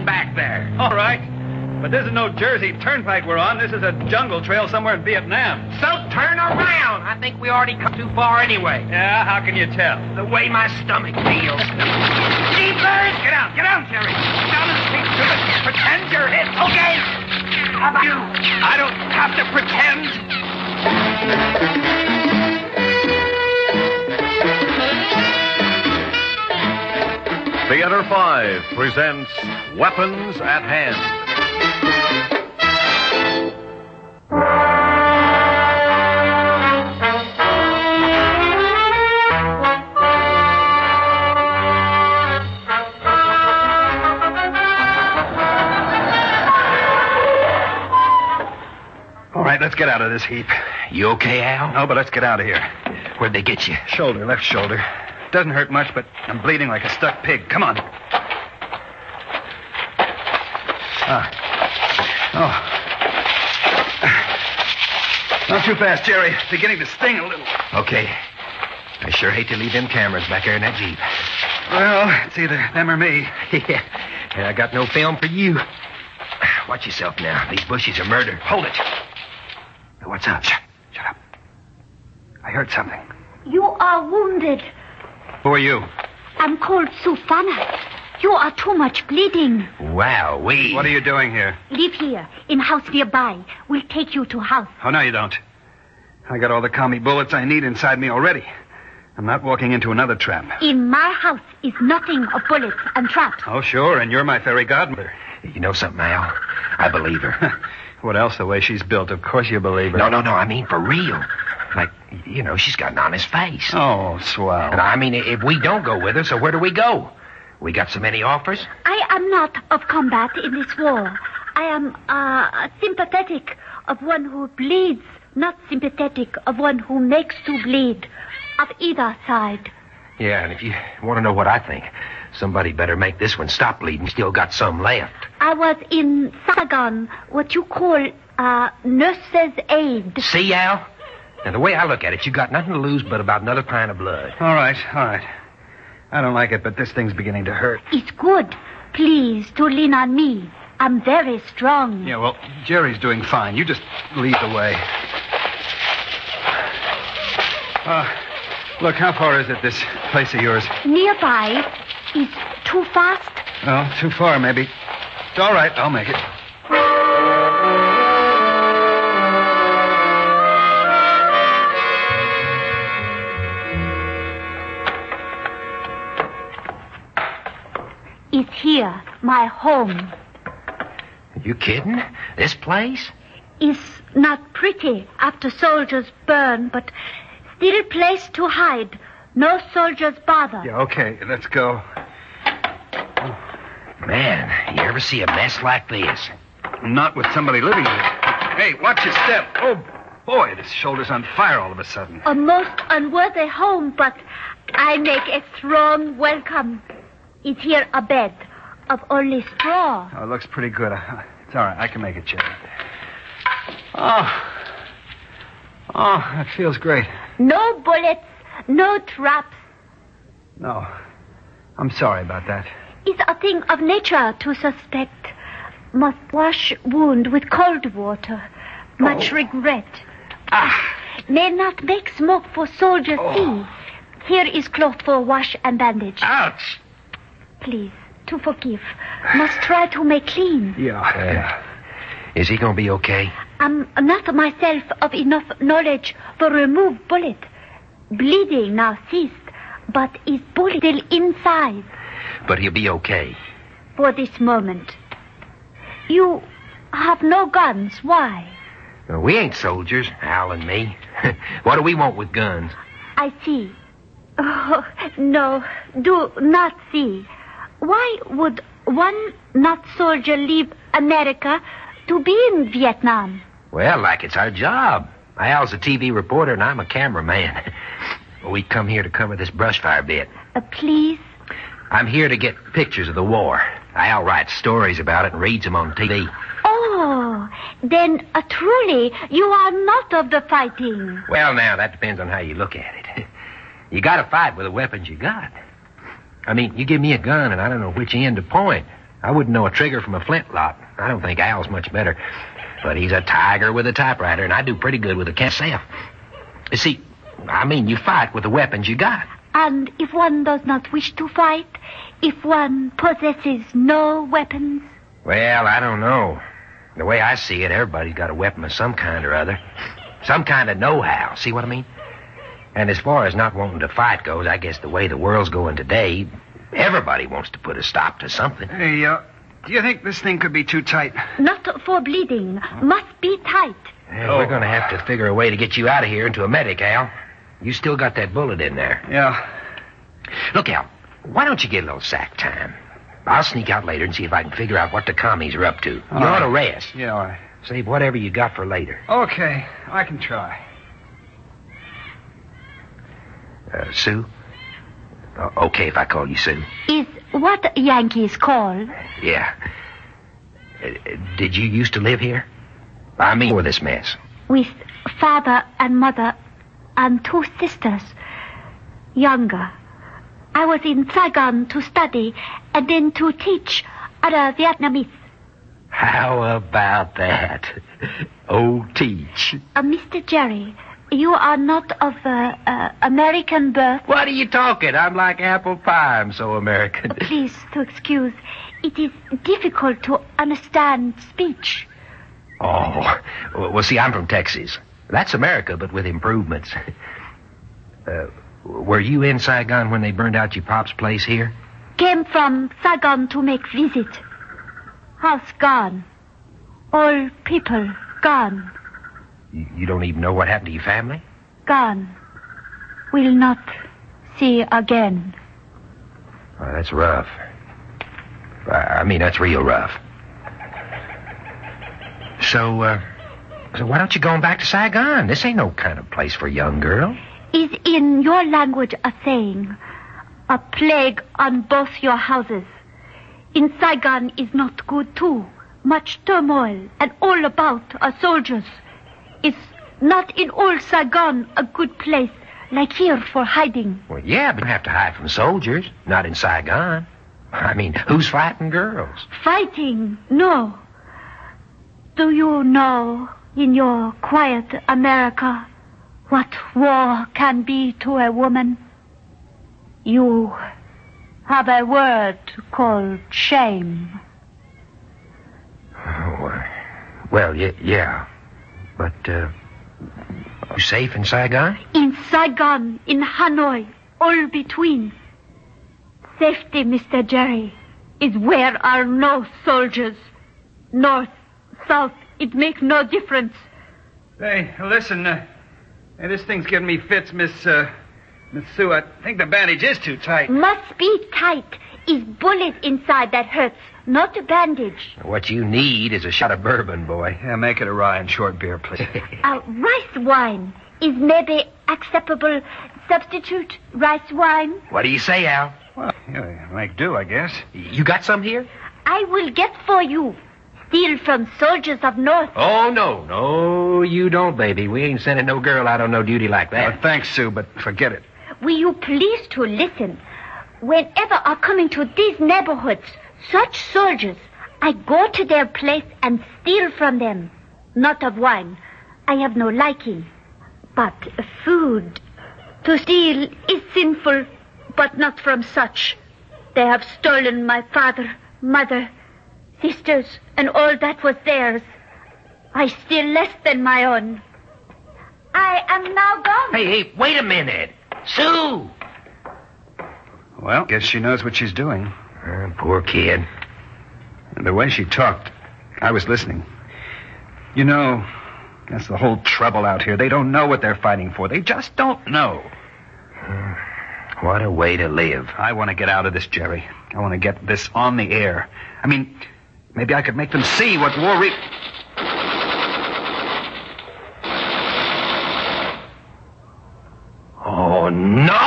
hang back there. All right. But this is no Jersey Turnpike we're on. This is a jungle trail somewhere in Vietnam. So turn around. I think we already come too far anyway. Yeah, how can you tell? The way my stomach feels. Jeepers! Get down, Jerry. Down and speak to it. Pretend you're hit. Okay. How about you? I don't have to pretend. Theater 5 presents Weapons at Hand. All right, let's get out of this heap. You okay, Al? No, but let's get out of here. Where'd they get you? Shoulder, left shoulder. Doesn't hurt much, but I'm bleeding like a stuck pig. Come on. Not too fast, Jerry. Beginning to sting a little. Okay. I sure hate to leave them cameras back there in that Jeep. Well, it's either them or me. Yeah, I got no film for you. Watch yourself now. These bushes are murder. Hold it. What's up? Shut up. I heard something. You are wounded. Who are you? I'm called Sufana. You are too much bleeding. Wowee. What are you doing here? Live here, in house nearby. We'll take you to house. Oh, no, you don't. I got all the commie bullets I need inside me already. I'm not walking into another trap. In my house is nothing of bullets and traps. Oh, sure, and you're my fairy godmother. You know something, Al? I believe her. What else, the way she's built? Of course you believe her. No, I mean for real. Like, she's got an honest face. Oh, swell. And I mean, if we don't go with her, so where do we go? We got so many offers? I am not of combat in this war. I am sympathetic of one who bleeds, not sympathetic of one who makes to bleed, of either side. Yeah, and if you want to know what I think, somebody better make this one stop bleeding. Still got some left. I was in Saigon, what you call nurse's aid. See, Al? Now, the way I look at it, you got nothing to lose but about another pint of blood. All right. I don't like it, but this thing's beginning to hurt. It's good. Please, to lean on me. I'm very strong. Yeah, well, Jerry's doing fine. You just lead the way. Look, how far is it, this place of yours? Nearby. Is too fast? Oh, too far, maybe. All right, I'll make it. It's here, my home. Are you kidding? This place? Is not pretty after soldiers burn, but still place to hide. No soldiers bother. Yeah, okay, let's go. Man, you ever see a mess like this? Not with somebody living in it. Hey, watch your step. Oh, boy, this shoulder's on fire all of a sudden. A most unworthy home, but I make a strong welcome. Is here a bed of only straw? Oh, it looks pretty good. It's all right. I can make it, Jerry. Oh, that feels great. No bullets, no traps. No, I'm sorry about that. It's a thing of nature to suspect. Must wash wound with cold water. Much regret. May not make smoke for soldiers see. Here is cloth for wash and bandage. Ouch! Please, to forgive. Must try to make clean. Yeah. Is he going to be okay? I'm not myself of enough knowledge for remove bullet. Bleeding now ceased, but is bullet still inside? But he'll be okay. For this moment. You have no guns. Why? We ain't soldiers, Al and me. What do we want with guns? I see. Oh, no, do not see. Why would one not soldier leave America to be in Vietnam? Well, like it's our job. Al's a TV reporter and I'm a cameraman. We come here to cover this brush fire bit. Please? I'm here to get pictures of the war. Al writes stories about it and reads them on TV. Oh, then truly you are not of the fighting. Well, now, that depends on how you look at it. You gotta fight with the weapons you got. I mean, you give me a gun and I don't know which end to point. I wouldn't know a trigger from a flintlock. I don't think Al's much better. But he's a tiger with a typewriter, and I do pretty good with a myself. You see, you fight with the weapons you got. And if one does not wish to fight? If one possesses no weapons? Well, I don't know. The way I see it, everybody's got a weapon of some kind or other. Some kind of know-how, see what I mean? And as far as not wanting to fight goes, I guess the way the world's going today, everybody wants to put a stop to something. Hey, do you think this thing could be too tight? Not for bleeding. Must be tight. Yeah, we're going to have to figure a way to get you out of here into a medic, Al. You still got that bullet in there. Yeah. Look, Al, why don't you get a little sack time? I'll sneak out later and see if I can figure out what the commies are up to. You ought to rest. Yeah, all right. Save whatever you got for later. Okay, I can try. Sue? Okay if I call you Sue. Is what Yankees call? Yeah. Did you used to live here? Before this mess. With father and mother and 2 sisters. Younger. I was in Saigon to study and then to teach other Vietnamese. How about that? Oh, teach. Mr. Jerry, you are not of American birth. What are you talking? I'm like apple pie. I'm so American. Please to excuse. It is difficult to understand speech. Oh, well, see, I'm from Texas. That's America, but with improvements. Were you in Saigon when they burned out your pop's place here? Came from Saigon to make visit. House gone. All people gone. You don't even know what happened to your family? Gone. Will not see again. Oh, that's rough. That's real rough. So why don't you go back to Saigon? This ain't no kind of place for a young girl. Is in your language a saying, a plague on both your houses. In Saigon is not good too. Much turmoil and all about are soldiers. Is not in all Saigon a good place like here for hiding. Well, yeah, but you have to hide from soldiers, not in Saigon. Who's fighting girls? Fighting? No. Do you know, in your quiet America, what war can be to a woman? You have a word called shame. Oh, well, yeah. But, you safe in Saigon? In Saigon, in Hanoi, all between. Safety, Mr. Jerry, is where are no soldiers. North, south, it make no difference. Hey, listen, this thing's giving me fits, Miss Sue. I think the bandage is too tight. Must be tight. Is bullet inside that hurts, not a bandage. What you need is a shot of bourbon, boy. Yeah, make it a rye and short beer, please. Rice wine is maybe acceptable substitute. Rice wine. What do you say, Al? Well, yeah, make do, I guess. You got some here? I will get for you. Steal from soldiers of North. Oh, no. No, you don't, baby. We ain't sending no girl out on no duty like that. Thanks, Sue, but forget it. Will you please to listen? Whenever are coming to these neighborhoods, such soldiers, I go to their place and steal from them. Not of wine. I have no liking. But food. To steal is sinful, but not from such. They have stolen my father, mother, sisters, and all that was theirs. I steal less than my own. I am now gone. Hey, wait a minute. Sue! Well, guess she knows what she's doing. Poor kid. And the way she talked, I was listening. You know, that's the whole trouble out here. They don't know what they're fighting for. They just don't know. What a way to live. I want to get out of this, Jerry. I want to get this on the air. Maybe I could make them see what war Oh, no!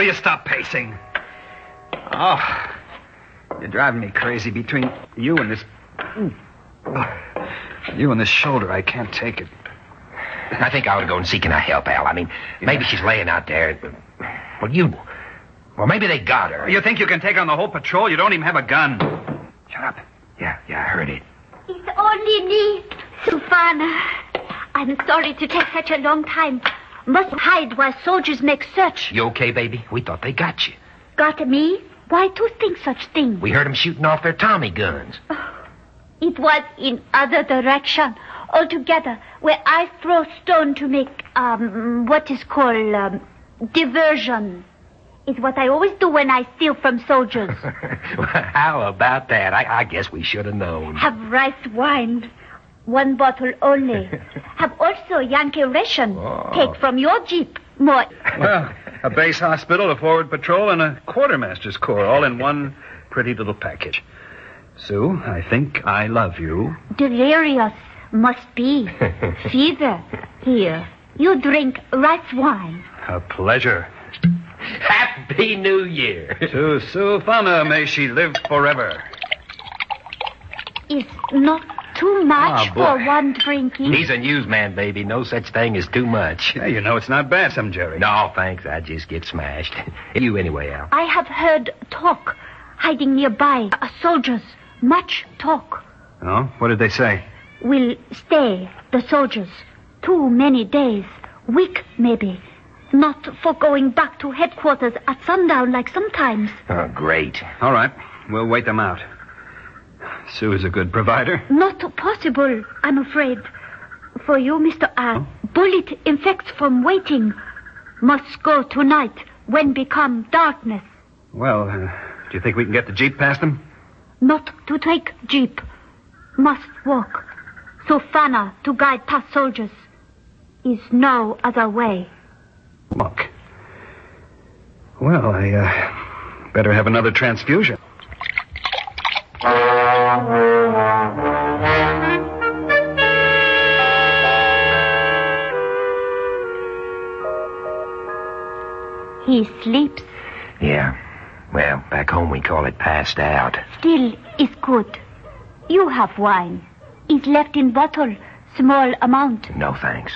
will you stop pacing? Oh, you're driving me crazy between you and this... You and this shoulder. I can't take it. I think I ought to go and see, can I help, Al? I mean, maybe she's laying out there. Well, maybe they got her. You think you can take on the whole patrol? You don't even have a gun. Shut up. Yeah, I heard it. It's only me, Sufana. I'm sorry to take such a long time. Must hide while soldiers make search. You okay, baby? We thought they got you. Got me? Why to think such things? We heard them shooting off their Tommy guns. It was in other direction altogether, where I throw stone to make, what is called, diversion. It's what I always do when I steal from soldiers. Well, how about that? I guess we should have known. Have rice wine. 1 bottle only. Have also Yankee ration. Oh. Take from your jeep. More. Well, a base hospital, a forward patrol, and a quartermaster's corps, all in one pretty little package. Sue, I think I love you. Delirious must be. Fever. Here. You drink rice wine. A pleasure. Happy New Year. To Sufana, may she live forever. Is not too much Ah, boy. for one drinking. He's a newsman, baby. No such thing as too much. Yeah, you know it's not bad, some Jerry. No, thanks. I just get smashed. You anyway, Al. I have heard talk. Hiding nearby. Soldiers. Much talk. Oh, what did they say? Will stay, the soldiers. Too many days. Week, maybe. Not for going back to headquarters at sundown like sometimes. Oh, great. All right, we'll wait them out. Sue is a good provider. Not possible, I'm afraid. For you, Mr. R. Bullet infects from waiting. Must go tonight when become darkness. Well, do you think we can get the jeep past them? Not to take jeep. Must walk. Sufana to guide past soldiers. Is no other way. Look. Well, I better have another transfusion. He sleeps. Yeah. Well, back home we call it passed out. Still is good. You have wine. Is left in bottle. Small amount. No, thanks.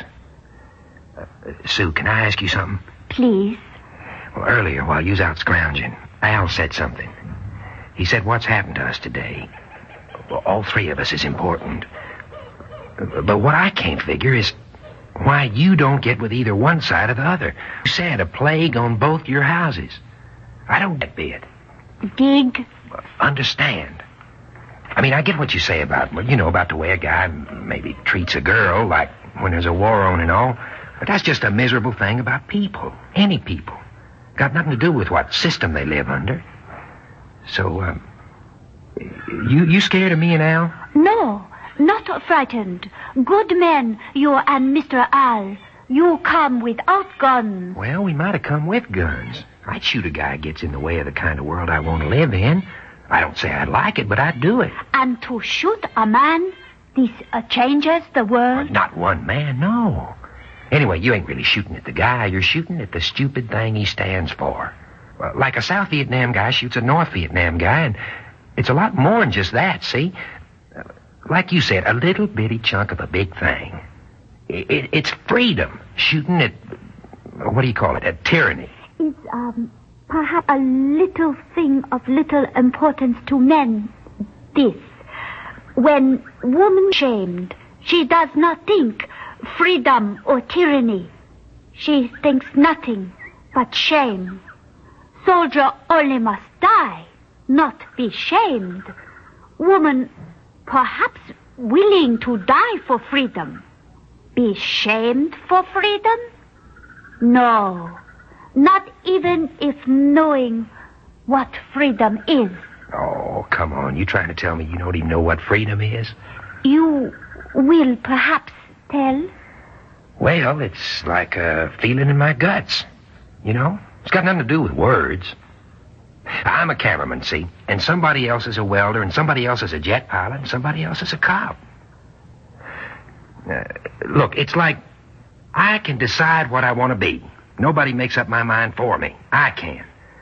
Sue, can I ask you something? Please. Well, earlier, while you was out scrounging, Al said something. He said what's happened to us today. Well, all 3 of us is important. But what I can't figure is why you don't get with either one side or the other. You said a plague on both your houses. I don't get it. Dig. Understand. I mean, I get what you say about, well, you know, about the way a guy maybe treats a girl, like when there's a war on and all. But that's just a miserable thing about people. Any people. Got nothing to do with what system they live under. So, you scared of me and Al? No, not frightened. Good men, you and Mr. Al. You come without guns. Well, we might have come with guns. I'd shoot a guy who gets in the way of the kind of world I want to live in. I don't say I'd like it, but I'd do it. And to shoot a man, this changes the world? Not one man, no. Anyway, you ain't really shooting at the guy. You're shooting at the stupid thing he stands for. Well, like a South Vietnam guy shoots a North Vietnam guy, and it's a lot more than just that, see? Like you said, a little bitty chunk of a big thing. It's freedom. Shooting at, what do you call it, at tyranny. It's, perhaps a little thing of little importance to men. This. When woman shamed, she does not think freedom or tyranny. She thinks nothing but shame. Soldier only must die, not be shamed. Woman perhaps willing to die for freedom. Be shamed for freedom? No, not even if knowing what freedom is. Oh, come on. You trying to tell me you don't even know what freedom is? You will perhaps tell? Well, it's like a feeling in my guts. You know? It's got nothing to do with words. I'm a cameraman, see? And somebody else is a welder, and somebody else is a jet pilot, and somebody else is a cop. Look, it's like I can decide what I want to be. Nobody makes up my mind for me. I can.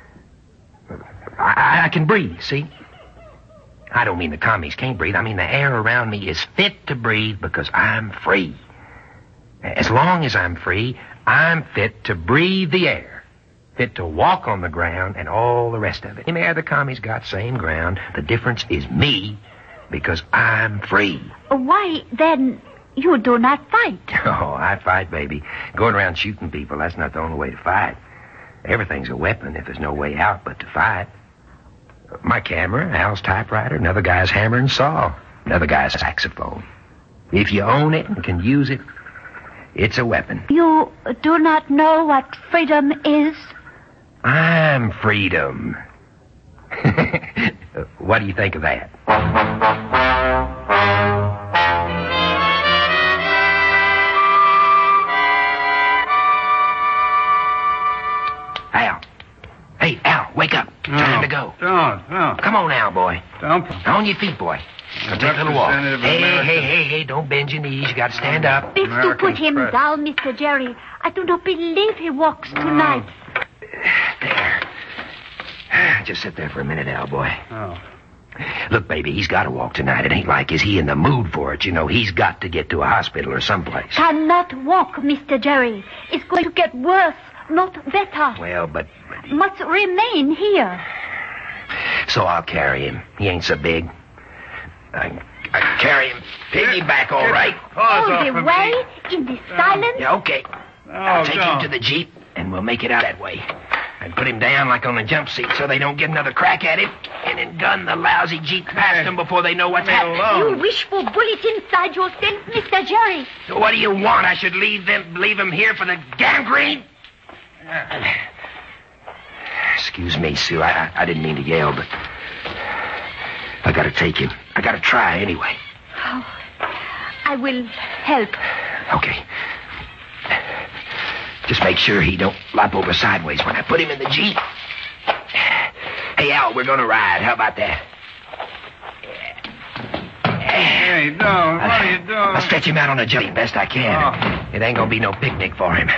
I can breathe, see? I don't mean the commies can't breathe. I mean the air around me is fit to breathe because I'm free. As long as I'm free, I'm fit to breathe the air, fit to walk on the ground and all the rest of it. Same air the commies got, same ground. The difference is me because I'm free. Why, then, you do not fight? Oh, I fight, baby. Going around shooting people, that's not the only way to fight. Everything's a weapon if there's no way out but to fight. My camera, Al's typewriter, another guy's hammer and saw, another guy's saxophone. If you own it and can use it, it's a weapon. You do not know what freedom is? I'm freedom. What do you think of that? Al. Hey, Al, wake up. Time to go. Don't. Come on, Al, boy. Don't. On your feet, boy. Go take a little walk. Hey, don't bend your knees. You got to stand up. It's to put him down, Mr. Jerry. I do not believe he walks tonight. There. Just sit there for a minute, Al, boy. Oh. Look, baby, he's got to walk tonight. It ain't like is he in the mood for it. You know, he's got to get to a hospital or someplace. Cannot walk, Mr. Jerry. It's going to get worse, not better. Well, but... Must remain here. So I'll carry him. He ain't so big. I carry him piggyback, all right. All the way? In the silence? Yeah, okay. I'll take him to the Jeep, and we'll make it out that way. And put him down like on the jump seat so they don't get another crack at him. And then gun the lousy Jeep past them before they know what's happening. You wish for bullets inside yourself, Mr. Jerry. So what do you want? I should leave him here for the gangrene? Excuse me, Sue. I didn't mean to yell, but I gotta take him. I gotta try anyway. Oh, I will help. Okay. Just make sure he don't lop over sideways when I put him in the Jeep. Hey, Al, we're gonna ride. How about that? Hey, don't. What are you doing? I'll stretch him out on a Jeep best I can. Oh. It ain't gonna be no picnic for him.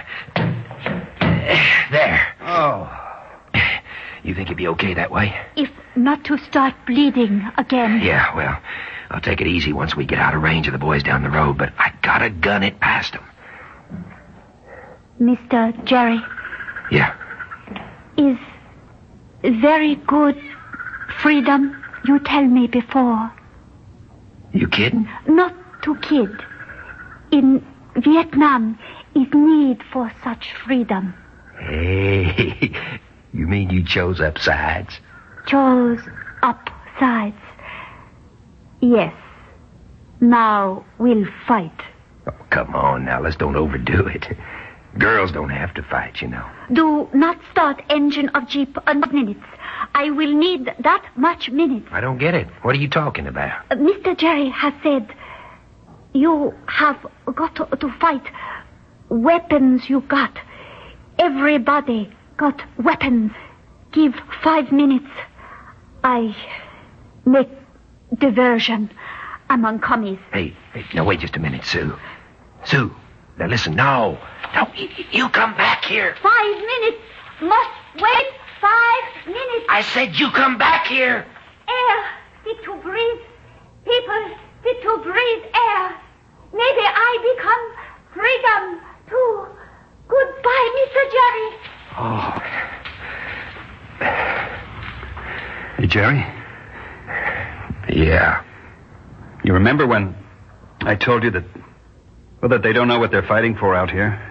There. Oh. You think he'd be okay that way? If not to start bleeding again. Yeah, well, I'll take it easy once we get out of range of the boys down the road, but I gotta gun it past them. Mr. Jerry. Yeah. Is very good freedom, you tell me before. You kidding? Not to kid. In Vietnam is need for such freedom. Hey, you mean you chose up sides? Chose up sides. Yes. Now we'll fight. Oh, come on now, let's don't overdo it. Girls don't have to fight, you know. Do not start engine of Jeep a minute. I will need that much minutes. I don't get it. What are you talking about? Mr. Jerry has said you have got to fight. Weapons you got. Everybody got weapons. Give 5 minutes. I make diversion among commies. Hey, now wait just a minute, Sue. Sue, now listen, no, you come back here. 5 minutes. Must wait 5 minutes. I said you come back here. Air fit to breathe. People fit to breathe air. Maybe I become freedom too. Goodbye, Mr. Jerry. Oh. Hey, Jerry? Yeah. You remember when I told you that they don't know what they're fighting for out here?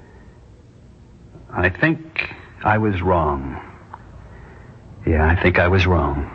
I think I was wrong. Yeah, I think I was wrong.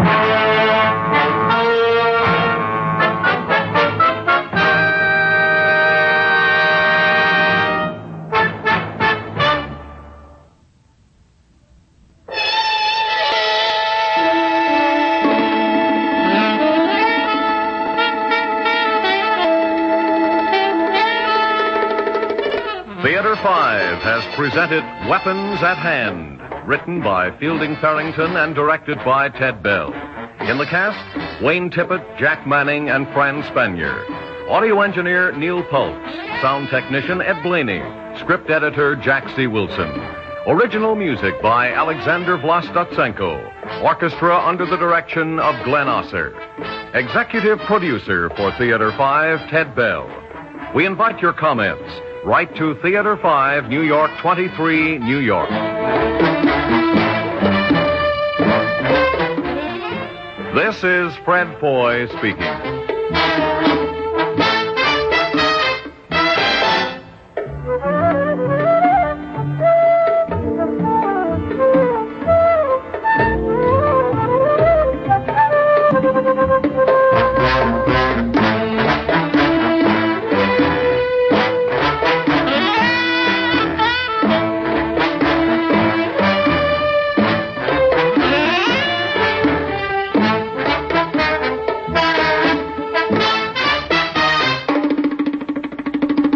Theater 5 has presented Weapons at Hand, written by Fielding Farrington and directed by Ted Bell. In the cast, Wayne Tippett, Jack Manning, and Fran Spanier. Audio engineer Neil Pultz. Sound technician Ed Blaney. Script editor Jack C. Wilson. Original music by Alexander Vlastotsenko. Orchestra under the direction of Glenn Osser. Executive producer for Theater 5, Ted Bell. We invite your comments. Write to Theater 5, New York 23, New York. This is Fred Foy speaking.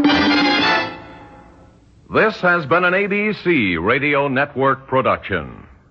This has been an ABC Radio Network production.